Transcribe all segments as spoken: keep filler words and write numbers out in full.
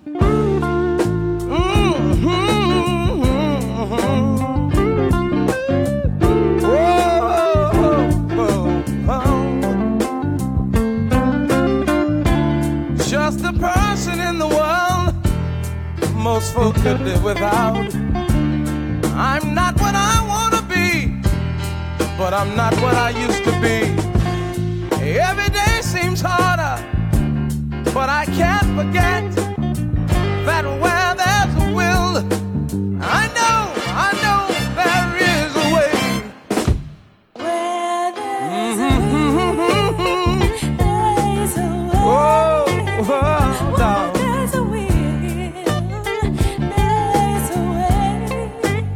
Just a person in the world most folk could live without. I'm not what I want to be, but I'm not what I used to be. Every day seems harder, but I can't forget that where there's a will, I know, I know there is a way. Where there's mm-hmm. a will, there's a way. Whoa, whoa, where there's a will, there's a way.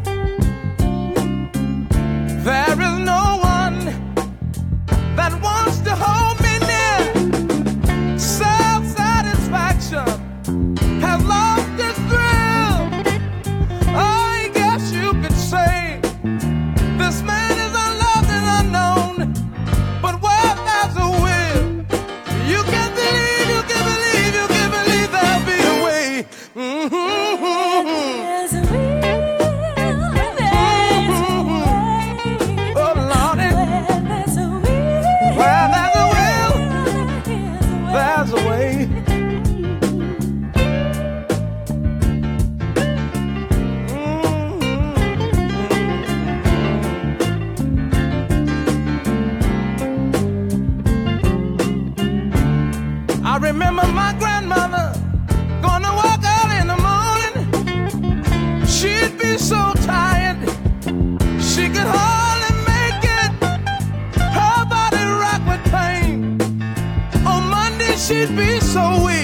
There is no one that wants to hold me near. Self-satisfaction has lost its thrill. I guess you could say this man is unloved and unknown. But where there's a will, you can believe, you can believe, you can believe there'll be a way. Mm-hmm. There's a will, there's a way. Oh, Lordy. Where there's a will, Where there's a will, there's a way. I remember my grandmother going to work early in the morning. She'd be so tired, she could hardly make it. Her body rocked with pain. On Monday she'd be so weak,